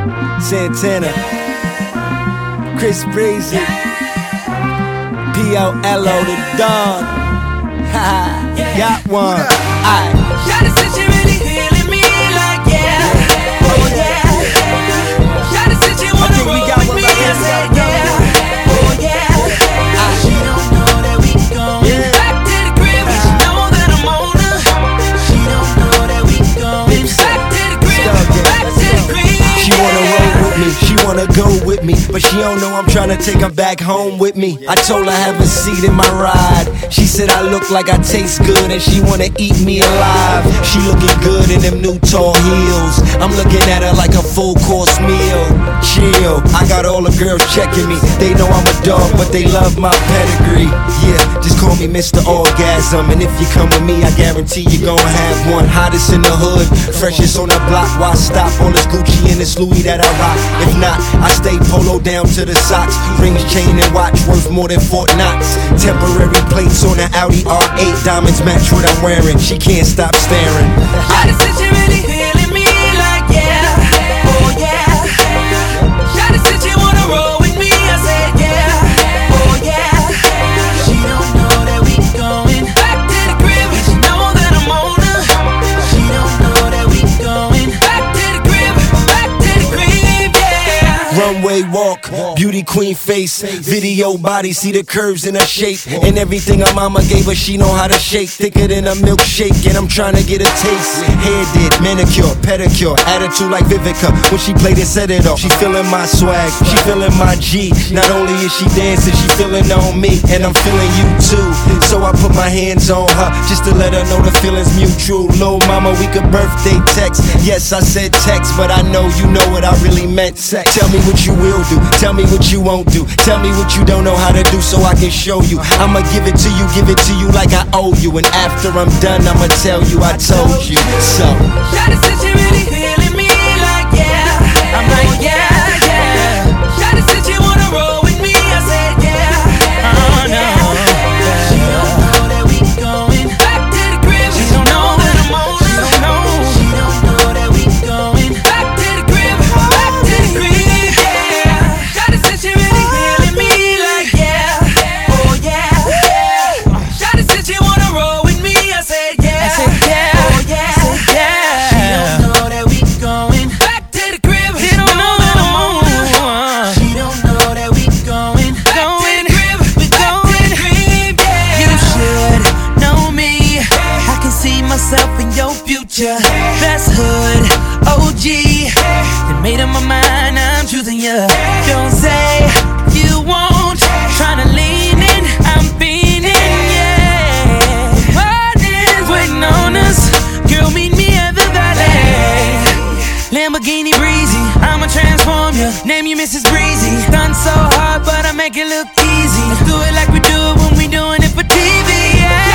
Santana, Chris Breezy, P.O.L.O. the Don. Ha, got one. Aight. Shawty said she really feeling me like yeah, oh yeah. Shawty said she wanna roll with me. I said yeah, oh yeah. She don't know that we going back to the crib, but she know that I'm on her. She don't know that we going back to the crib, back to the crib. She wanna roll with me, she wanna go with me, but she don't know I'm tryna take her back home with me. I told her have a seat in my ride. She said I look like I taste good and she wanna eat me alive. She looking good in them new tall heels. I'm looking at her like a full course meal. Chill, I got all the girls checking me. They know I'm a dog, but they love my pedigree. Yeah, just call me Mr. Orgasm, and if you come with me, I guarantee you gon' have one. Hottest in the hood, freshest on the block. Why stop? All this Gucci and this Louis that I rock. If not, I stay polo down to the socks. Rings, chain, and watch worth more than Fort Knox. Temporary plates on the Audi R8. Diamonds match what I'm wearing. She can't stop staring. Shawty said she really feeling me like yeah, oh yeah. Shawty said she wanna roll with me. I said yeah, oh yeah. She don't know that we going back to the crib, but she know that I'm on her. She don't know that we going back to the crib, back to the crib, yeah. Runway walk, beauty queen face, video body, see the curves in her shape. And everything her mama gave her, she know how to shake. Thicker than a milkshake, and I'm trying to get a taste. Hair did, manicure, pedicure, attitude like Vivica. When she played it, set it off. She feeling my swag, she feeling my G. Not only is she dancing, she feeling on me, and I'm feeling you too. So I put my hands on her, just to let her know the feeling's mutual. Lil' mama, we could birthday text. Yes, I said text, but I know you know what I really meant. Sex. Tell me what you will do, tell me what you won't do. Tell me what you don't know how to do so I can show you. I'ma give it to you like I owe you. And after I'm done, I'ma tell you I told you so. Shawty said she really feeling me like yeah, I'm like yeah, yeah. Shawty said she wanna roll with me. I said yeah, oh no. She don't know that we going back to the crib. She don't know that I'm on her. She don't know that we going back to the crib, back to the crib, yeah. Shawty said she really feeling me like yeah, oh yeah. Shawty said she wanna roll with me. I said yeah, oh yeah. She don't know that we going back to the crib. She don't know that I'm on her. She don't know that we going back to the crib, back to the crib, yeah. You should know me. I can see myself in your future. Best hood, OG. And made up my mind, I'm choosing you. Don't say you won't. Tryna lean in, I'm fiending, yeah. What is waiting on us? Girl, meet me at the Valley. Lamborghini Breezy, I'ma transform you. Name you Mrs. Breezy. Done so hard, but I make it look easy. Let's do it like we do it when we doing it for TV, yeah.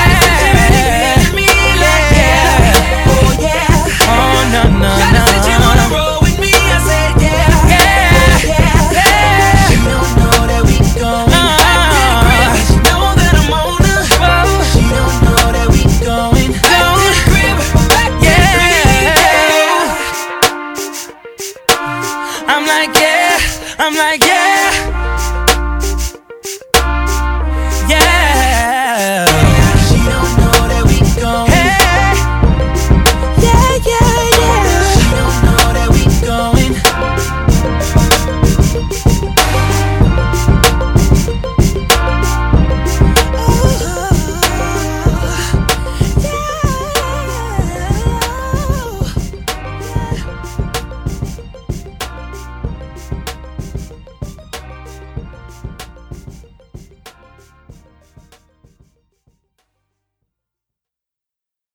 Me like yeah, oh yeah. Oh no no no. Said you wanna roll with me. I said yeah, yeah, yeah. She don't know that we going back to the crib. She know that I'm on her. She don't know that we going back to the crib, back to the crib, yeah. I'm like yeah,